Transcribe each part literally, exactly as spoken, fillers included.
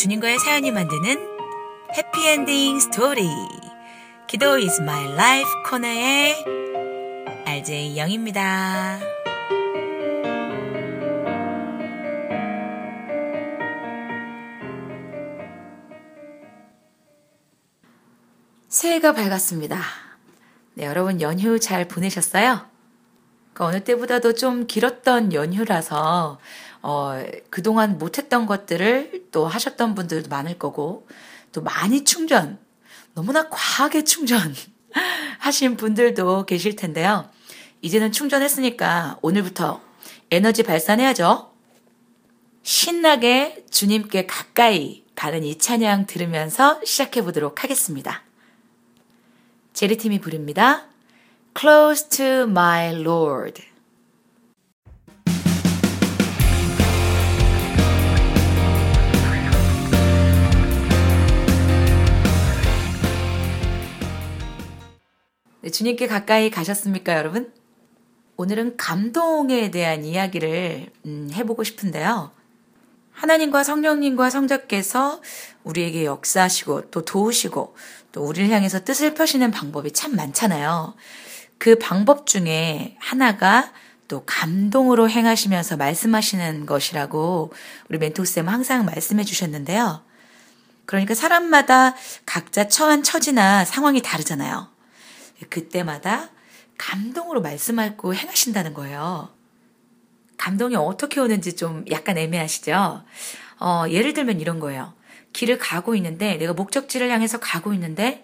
주님과의 사연이 만드는 해피엔딩 스토리. 기도 is my life 코너의 알제이 영입니다. 새해가 밝았습니다. 네, 여러분 연휴 잘 보내셨어요? 그 어느 때보다도 좀 길었던 연휴라서 어, 그동안 못했던 것들을 또 하셨던 분들도 많을 거고, 또 많이 충전, 너무나 과하게 충전 하신 분들도 계실 텐데요. 이제는 충전했으니까 오늘부터 에너지 발산해야죠. 신나게 주님께 가까이 가는 이 찬양 들으면서 시작해 보도록 하겠습니다. 제리팀이 부릅니다. Close to my Lord. 네, 주님께 가까이 가셨습니까, 여러분? 오늘은 감동에 대한 이야기를 음, 해보고 싶은데요. 하나님과 성령님과 성자께서 우리에게 역사하시고 또 도우시고 또 우리를 향해서 뜻을 펴시는 방법이 참 많잖아요. 그 방법 중에 하나가 또 감동으로 행하시면서 말씀하시는 것이라고 우리 멘토쌤 항상 말씀해 주셨는데요. 그러니까 사람마다 각자 처한 처지나 상황이 다르잖아요. 그때마다 감동으로 말씀하고 행하신다는 거예요. 감동이 어떻게 오는지 좀 약간 애매하시죠? 어, 예를 들면 이런 거예요. 길을 가고 있는데, 내가 목적지를 향해서 가고 있는데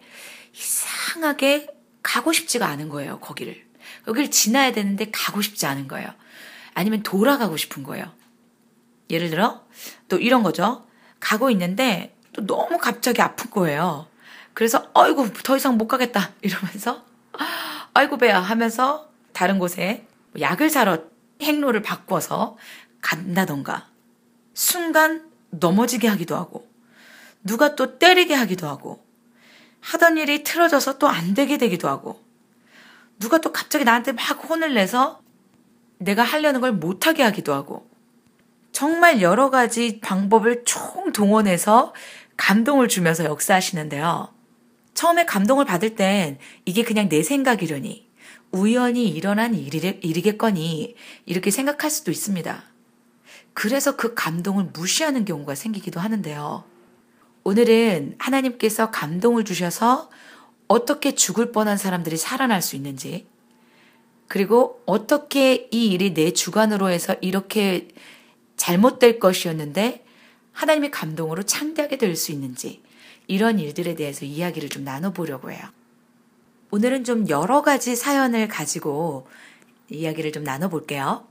이상하게 가고 싶지가 않은 거예요, 거기를. 여기를 지나야 되는데 가고 싶지 않은 거예요. 아니면 돌아가고 싶은 거예요. 예를 들어 또 이런 거죠. 가고 있는데 또 너무 갑자기 아픈 거예요. 그래서 어이구 더 이상 못 가겠다 이러면서 아이고 배야 하면서 다른 곳에 약을 사러 행로를 바꿔서 간다던가, 순간 넘어지게 하기도 하고 누가 또 때리게 하기도 하고, 하던 일이 틀어져서 또 안 되게 되기도 하고, 누가 또 갑자기 나한테 막 혼을 내서 내가 하려는 걸 못하게 하기도 하고, 정말 여러 가지 방법을 총동원해서 감동을 주면서 역사하시는데요. 처음에 감동을 받을 땐 이게 그냥 내 생각이려니, 우연히 일어난 일이, 일이겠거니 이렇게 생각할 수도 있습니다. 그래서 그 감동을 무시하는 경우가 생기기도 하는데요. 오늘은 하나님께서 감동을 주셔서 어떻게 죽을 뻔한 사람들이 살아날 수 있는지, 그리고 어떻게 이 일이 내 주관으로 해서 이렇게 잘못될 것이었는데 하나님의 감동으로 창대하게 될 수 있는지, 이런 일들에 대해서 이야기를 좀 나눠보려고 해요. 오늘은 좀 여러 가지 사연을 가지고 이야기를 좀 나눠볼게요.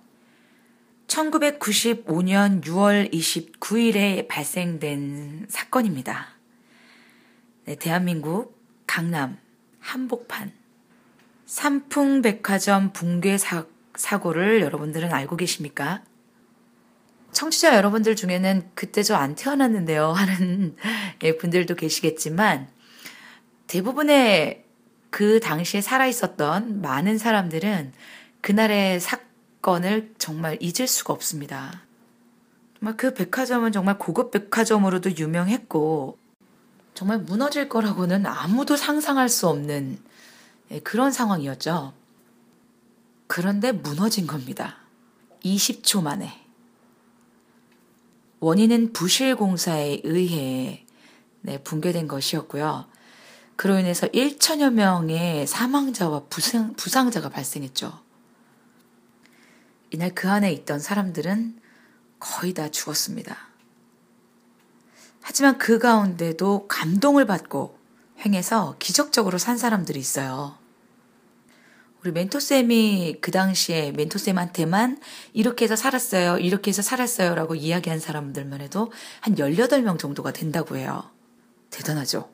천구백구십오 년 유월 이십구일에 발생된 사건입니다. 네, 대한민국 강남 한복판 삼풍백화점 붕괴 사, 사고를 여러분들은 알고 계십니까? 청취자 여러분들 중에는 그때 저 안 태어났는데요 하는 분들도 계시겠지만, 대부분의 그 당시에 살아있었던 많은 사람들은 그날의 사건을 정말 잊을 수가 없습니다. 정말 그 백화점은 정말 고급 백화점으로도 유명했고, 정말 무너질 거라고는 아무도 상상할 수 없는 그런 상황이었죠. 그런데 무너진 겁니다. 이십 초 만에. 원인은 부실 공사에 의해 네, 붕괴된 것이었고요. 그로 인해서 천여 명의 사망자와 부상, 부상자가 발생했죠. 이날 그 안에 있던 사람들은 거의 다 죽었습니다. 하지만 그 가운데도 감동을 받고 행해서 기적적으로 산 사람들이 있어요. 우리 멘토쌤이 그 당시에 멘토쌤한테만 이렇게 해서 살았어요, 이렇게 해서 살았어요 라고 이야기한 사람들만 해도 한 열여덟 명 정도가 된다고 해요. 대단하죠?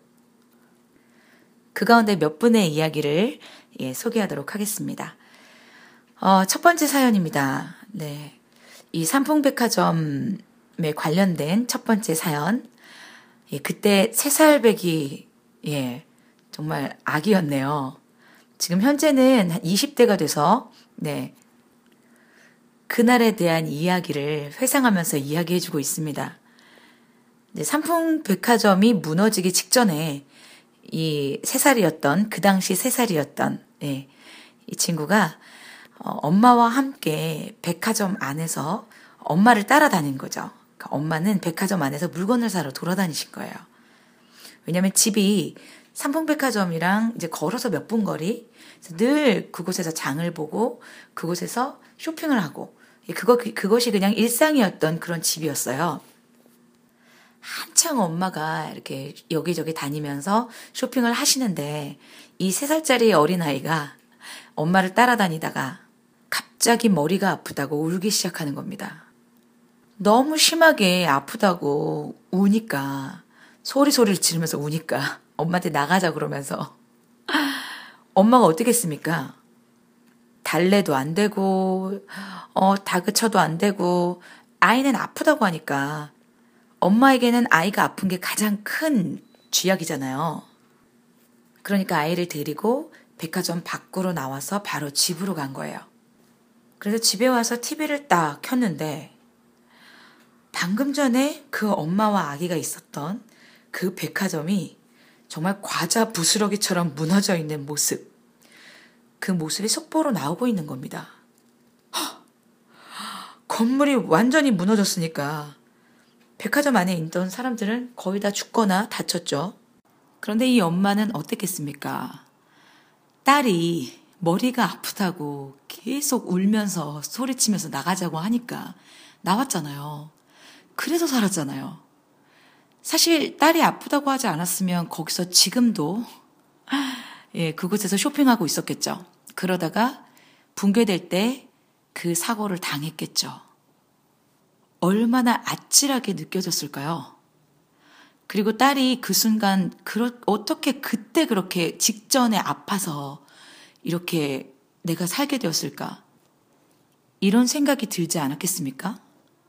그 가운데 몇 분의 이야기를 예, 소개하도록 하겠습니다. 어, 첫 번째 사연입니다. 네, 이 삼풍백화점에 관련된 첫 번째 사연. 예, 그때 세 살배기 예, 정말 아기였네요. 지금 현재는 한 이십 대가 돼서 네, 그날에 대한 이야기를 회상하면서 이야기해주고 있습니다. 이제 삼풍백화점이 무너지기 직전에 이 세 살이었던, 그 당시 세 살이었던, 예, 이 친구가 어, 엄마와 함께 백화점 안에서 엄마를 따라다닌 거죠. 그러니까 엄마는 백화점 안에서 물건을 사러 돌아다니신 거예요. 왜냐면 집이 삼풍백화점이랑 이제 걸어서 몇 분 거리, 늘 그곳에서 장을 보고 그곳에서 쇼핑을 하고, 그거, 그것이 그냥 일상이었던 그런 집이었어요. 한창 엄마가 이렇게 여기저기 다니면서 쇼핑을 하시는데 이 세 살짜리 어린아이가 엄마를 따라다니다가 갑자기 머리가 아프다고 울기 시작하는 겁니다. 너무 심하게 아프다고 우니까, 소리 소리를 지르면서 우니까 엄마한테 나가자 그러면서 엄마가 어떻게 했습니까? 달래도 안 되고 어 다그쳐도 안 되고, 아이는 아프다고 하니까 엄마에게는 아이가 아픈 게 가장 큰 쥐약이잖아요. 그러니까 아이를 데리고 백화점 밖으로 나와서 바로 집으로 간 거예요. 그래서 집에 와서 티비를 딱 켰는데 방금 전에 그 엄마와 아기가 있었던 그 백화점이 정말 과자 부스러기처럼 무너져 있는 모습, 그 모습이 속보로 나오고 있는 겁니다. 허! 건물이 완전히 무너졌으니까 백화점 안에 있던 사람들은 거의 다 죽거나 다쳤죠. 그런데 이 엄마는 어땠겠습니까? 딸이 머리가 아프다고 계속 울면서 소리치면서 나가자고 하니까 나왔잖아요. 그래서 살았잖아요. 사실 딸이 아프다고 하지 않았으면 거기서 지금도 예, 그곳에서 쇼핑하고 있었겠죠. 그러다가 붕괴될 때 그 사고를 당했겠죠. 얼마나 아찔하게 느껴졌을까요? 그리고 딸이 그 순간 그러, 어떻게 그때 그렇게 직전에 아파서 이렇게 내가 살게 되었을까? 이런 생각이 들지 않았겠습니까?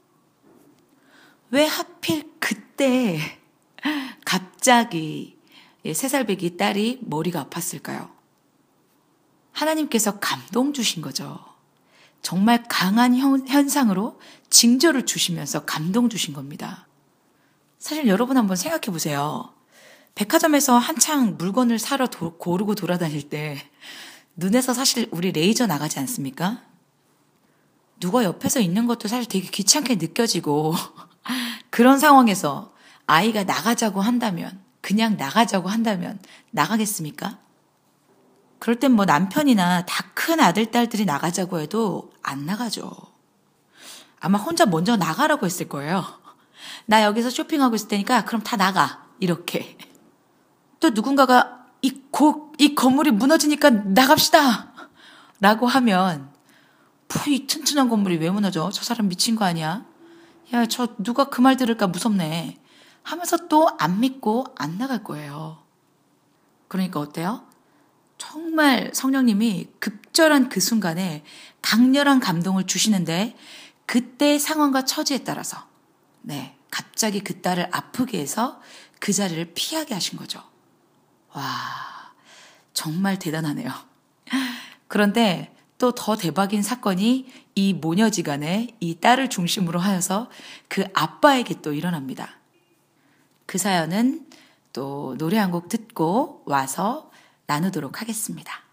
왜 하필 그때 갑자기 세 살배기 딸이 머리가 아팠을까요? 하나님께서 감동 주신 거죠. 정말 강한 현상으로 징조를 주시면서 감동 주신 겁니다. 사실 여러분 한번 생각해 보세요. 백화점에서 한창 물건을 사러 도, 고르고 돌아다닐 때 눈에서 사실 우리 레이저 나가지 않습니까? 누가 옆에서 있는 것도 사실 되게 귀찮게 느껴지고 그런 상황에서 아이가 나가자고 한다면, 그냥 나가자고 한다면 나가겠습니까? 그럴 땐 뭐 남편이나 다 큰 아들, 딸들이 나가자고 해도 안 나가죠. 아마 혼자 먼저 나가라고 했을 거예요. 나 여기서 쇼핑하고 있을 테니까 그럼 다 나가. 이렇게. 또 누군가가 이, 고, 이 건물이 무너지니까 나갑시다. 라고 하면 이 튼튼한 건물이 왜 무너져? 저 사람 미친 거 아니야? 야, 저 누가 그 말 들을까 무섭네. 하면서 또 안 믿고 안 나갈 거예요. 그러니까 어때요? 정말 성령님이 급절한 그 순간에 강렬한 감동을 주시는데 그때 상황과 처지에 따라서 네, 갑자기 그 딸을 아프게 해서 그 자리를 피하게 하신 거죠. 와, 정말 대단하네요. 그런데 또 더 대박인 사건이 이 모녀지간에 이 딸을 중심으로 하여서 그 아빠에게 또 일어납니다. 그 사연은 또 노래 한 곡 듣고 와서 나누도록 하겠습니다.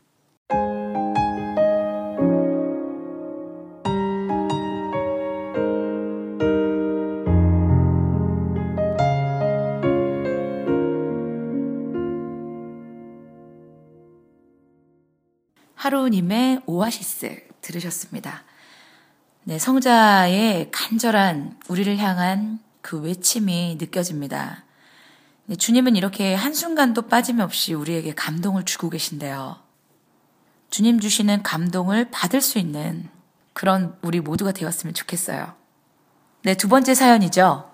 하루님의 오아시스 들으셨습니다. 네, 성자의 간절한 우리를 향한 그 외침이 느껴집니다. 네, 주님은 이렇게 한순간도 빠짐없이 우리에게 감동을 주고 계신데요. 주님 주시는 감동을 받을 수 있는 그런 우리 모두가 되었으면 좋겠어요. 네, 두 번째 사연이죠.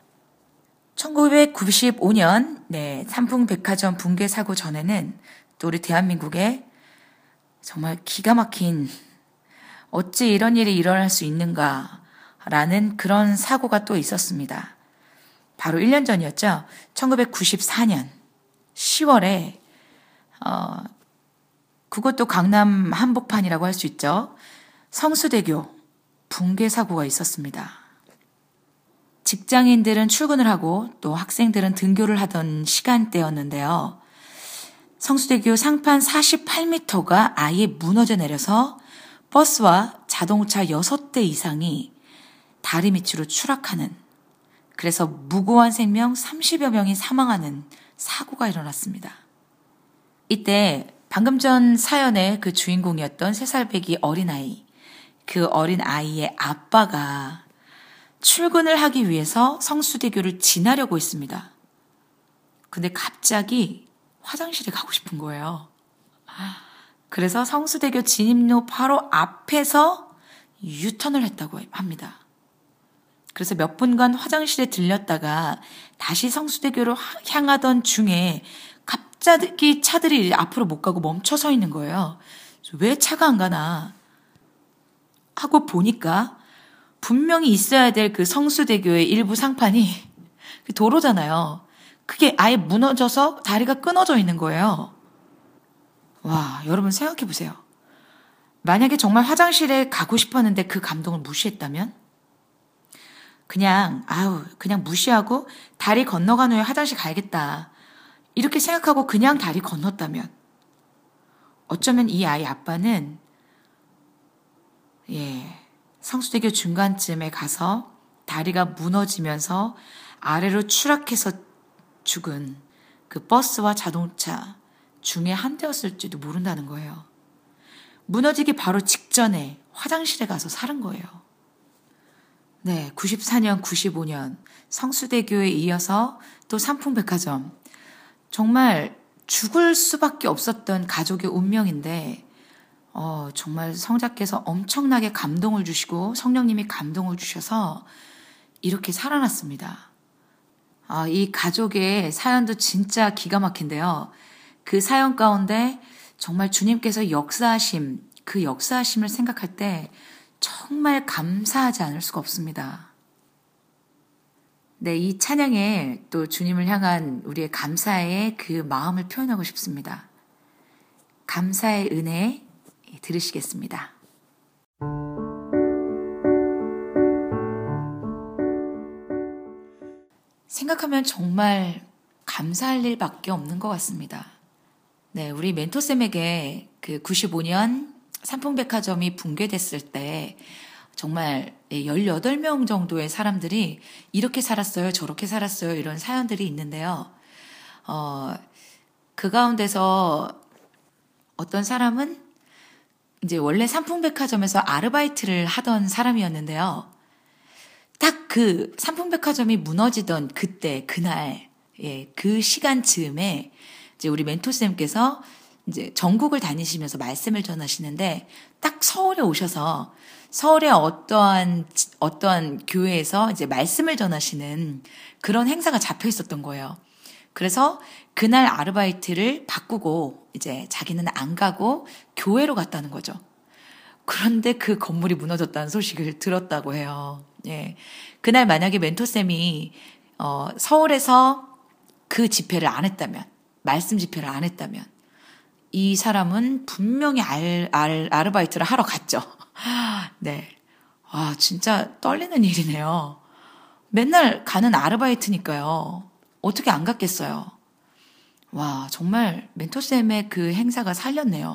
천구백구십오 년 네, 삼풍백화점 붕괴 사고 전에는 또 우리 대한민국에 정말 기가 막힌 어찌 이런 일이 일어날 수 있는가라는 그런 사고가 또 있었습니다. 바로 일 년 전이었죠. 천구백구십사 년 시월에 어, 그것도 강남 한복판이라고 할 수 있죠. 성수대교 붕괴 사고가 있었습니다. 직장인들은 출근을 하고 또 학생들은 등교를 하던 시간대였는데요. 성수대교 상판 사십팔 미터가 아예 무너져 내려서 버스와 자동차 여섯 대 이상이 다리 밑으로 추락하는, 그래서 무고한 생명 삼십여 명이 사망하는 사고가 일어났습니다. 이때 방금 전 사연의 그 주인공이었던 세 살배기 어린아이, 그 어린아이의 아빠가 출근을 하기 위해서 성수대교를 지나려고 했습니다. 근데 갑자기 화장실에 가고 싶은 거예요. 그래서 성수대교 진입로 바로 앞에서 유턴을 했다고 합니다. 그래서 몇 분간 화장실에 들렸다가 다시 성수대교로 향하던 중에 갑자기 차들이 앞으로 못 가고 멈춰 서 있는 거예요. 왜 차가 안 가나 하고 보니까 분명히 있어야 될 그 성수대교의 일부 상판이 도로잖아요. 그게 아예 무너져서 다리가 끊어져 있는 거예요. 와, 여러분 생각해 보세요. 만약에 정말 화장실에 가고 싶었는데 그 감동을 무시했다면? 그냥 아우 그냥 무시하고 다리 건너간 후에 화장실 가야겠다 이렇게 생각하고 그냥 다리 건넜다면, 어쩌면 이 아이 아빠는 예 성수대교 중간쯤에 가서 다리가 무너지면서 아래로 추락해서 죽은 그 버스와 자동차 중에 한 대였을지도 모른다는 거예요. 무너지기 바로 직전에 화장실에 가서 살은 거예요. 네, 구십사 년, 구십오 년 성수대교에 이어서 또 삼풍백화점, 정말 죽을 수밖에 없었던 가족의 운명인데 어, 정말 성자께서 엄청나게 감동을 주시고 성령님이 감동을 주셔서 이렇게 살아났습니다. 아, 이 가족의 사연도 진짜 기가 막힌데요. 그 사연 가운데 정말 주님께서 역사하심, 그 역사하심을 생각할 때 정말 감사하지 않을 수가 없습니다. 네, 이 찬양에 또 주님을 향한 우리의 감사의 그 마음을 표현하고 싶습니다. 감사의 은혜 들으시겠습니다. 생각하면 정말 감사할 일밖에 없는 것 같습니다. 네, 우리 멘토쌤에게 그 구십오 년 삼풍백화점이 붕괴됐을 때 정말 열여덟 명 정도의 사람들이 이렇게 살았어요, 저렇게 살았어요, 이런 사연들이 있는데요. 어, 그 가운데서 어떤 사람은 이제 원래 삼풍백화점에서 아르바이트를 하던 사람이었는데요. 딱 그 삼풍백화점이 무너지던 그때, 그날, 예, 그 시간쯤에 이제 우리 멘토쌤께서 이제 전국을 다니시면서 말씀을 전하시는데 딱 서울에 오셔서 서울의 어떠한, 어떠한 교회에서 이제 말씀을 전하시는 그런 행사가 잡혀 있었던 거예요. 그래서 그날 아르바이트를 바꾸고 이제 자기는 안 가고 교회로 갔다는 거죠. 그런데 그 건물이 무너졌다는 소식을 들었다고 해요. 예. 그날 만약에 멘토쌤이, 어, 서울에서 그 집회를 안 했다면, 말씀 집회를 안 했다면, 이 사람은 분명히 알, 알, 아르바이트를 하러 갔죠. 네. 와, 진짜 떨리는 일이네요. 맨날 가는 아르바이트니까요. 어떻게 안 갔겠어요. 와, 정말 멘토쌤의 그 행사가 살렸네요.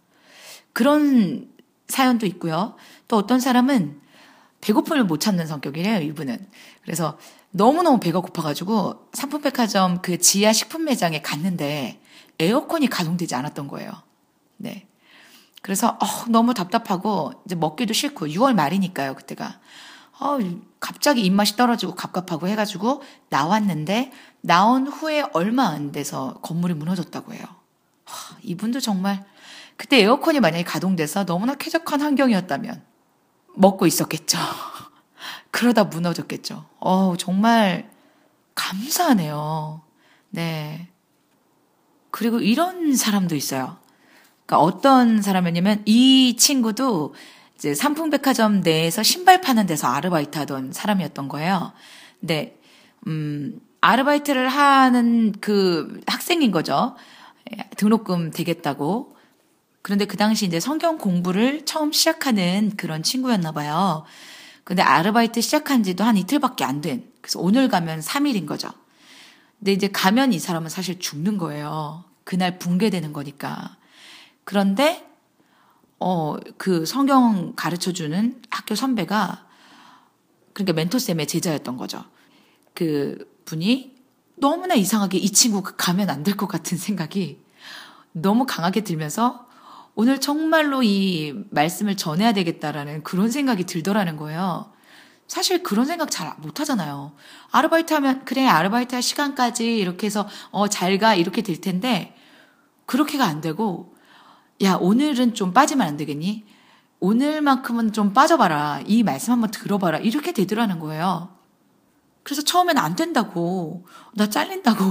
그런 사연도 있고요. 또 어떤 사람은 배고픔을 못 참는 성격이래요, 이분은. 그래서 너무너무 배가 고파가지고 삼풍백화점 그 지하 식품 매장에 갔는데 에어컨이 가동되지 않았던 거예요. 네. 그래서 어, 너무 답답하고 이제 먹기도 싫고 유월 말이니까요, 그때가. 어, 갑자기 입맛이 떨어지고 갑갑하고 해가지고 나왔는데 나온 후에 얼마 안 돼서 건물이 무너졌다고 해요. 하, 이분도 정말 그때 에어컨이 만약에 가동돼서 너무나 쾌적한 환경이었다면 먹고 있었겠죠. 그러다 무너졌겠죠. 어, 정말 감사하네요. 네. 그리고 이런 사람도 있어요. 그러니까 어떤 사람이냐면 이 친구도 이제 삼풍백화점 내에서 신발 파는 데서 아르바이트 하던 사람이었던 거예요. 근데 음, 아르바이트를 하는 그 학생인 거죠. 등록금 되겠다고. 그런데 그 당시 이제 성경 공부를 처음 시작하는 그런 친구였나 봐요. 근데 아르바이트 시작한 지도 한 이틀밖에 안 된. 그래서 오늘 가면 삼 일인 거죠. 근데 이제 가면 이 사람은 사실 죽는 거예요. 그날 붕괴되는 거니까. 그런데 어, 그 성경 가르쳐주는 학교 선배가 그러니까 멘토쌤의 제자였던 거죠. 그 분이 너무나 이상하게 이 친구가 가면 안 될 것 같은 생각이 너무 강하게 들면서 오늘 정말로 이 말씀을 전해야 되겠다라는 그런 생각이 들더라는 거예요. 사실 그런 생각 잘 못 하잖아요. 아르바이트 하면 그래 아르바이트 할 시간까지 이렇게 해서 어, 잘 가 이렇게 될 텐데 그렇게가 안 되고 야 오늘은 좀 빠지면 안 되겠니? 오늘만큼은 좀 빠져봐라. 이 말씀 한번 들어봐라. 이렇게 되더라는 거예요. 그래서 처음에는 안 된다고. 나 잘린다고.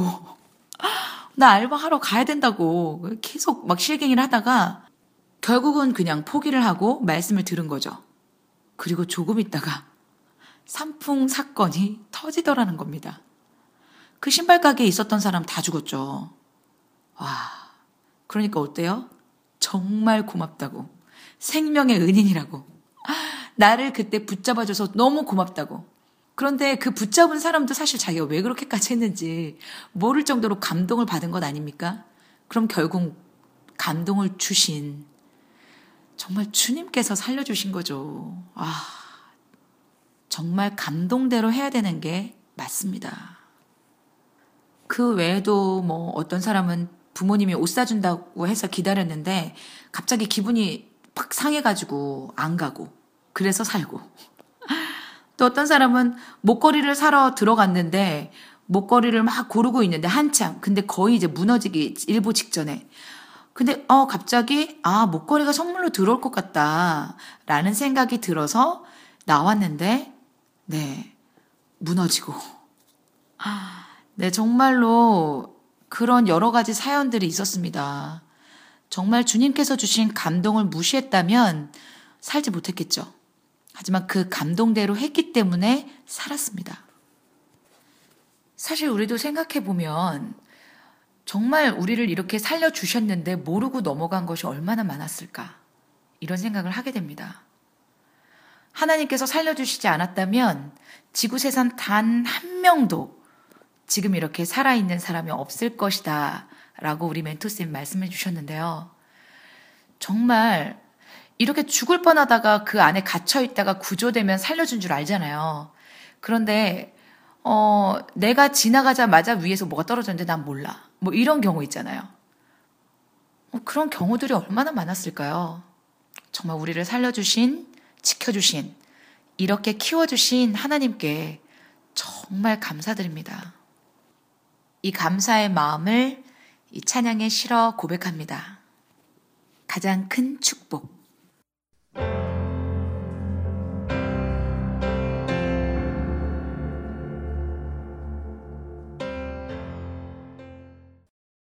나 알바하러 가야 된다고. 계속 막 실갱이를 하다가 결국은 그냥 포기를 하고 말씀을 들은 거죠. 그리고 조금 있다가 산풍 사건이 터지더라는 겁니다. 그 신발 가게에 있었던 사람 다 죽었죠. 와, 그러니까 어때요? 정말 고맙다고. 생명의 은인이라고. 나를 그때 붙잡아줘서 너무 고맙다고. 그런데 그 붙잡은 사람도 사실 자기가 왜 그렇게까지 했는지 모를 정도로 감동을 받은 것 아닙니까? 그럼 결국 감동을 주신 정말 주님께서 살려주신 거죠. 아, 정말 감동대로 해야 되는 게 맞습니다. 그 외에도 뭐 어떤 사람은 부모님이 옷 사준다고 해서 기다렸는데 갑자기 기분이 팍 상해가지고 안 가고 그래서 살고 또 어떤 사람은 목걸이를 사러 들어갔는데 목걸이를 막 고르고 있는데 한참 근데 거의 이제 무너지기 일보 직전에 근데 어 갑자기 아 목걸이가 선물로 들어올 것 같다라는 생각이 들어서 나왔는데 네 무너지고 네 정말로 그런 여러 가지 사연들이 있었습니다. 정말 주님께서 주신 감동을 무시했다면 살지 못했겠죠. 하지만 그 감동대로 했기 때문에 살았습니다. 사실 우리도 생각해보면 정말 우리를 이렇게 살려주셨는데 모르고 넘어간 것이 얼마나 많았을까 이런 생각을 하게 됩니다. 하나님께서 살려주시지 않았다면 지구세상 단 한 명도 지금 이렇게 살아있는 사람이 없을 것이다 라고 우리 멘토쌤 말씀해 주셨는데요. 정말 이렇게 죽을 뻔하다가 그 안에 갇혀있다가 구조되면 살려준 줄 알잖아요. 그런데 어, 내가 지나가자마자 위에서 뭐가 떨어졌는데 난 몰라. 뭐 이런 경우 있잖아요. 어, 그런 경우들이 얼마나 많았을까요? 정말 우리를 살려주신, 지켜주신, 이렇게 키워주신 하나님께 정말 감사드립니다. 이 감사의 마음을 이 찬양에 실어 고백합니다. 가장 큰 축복.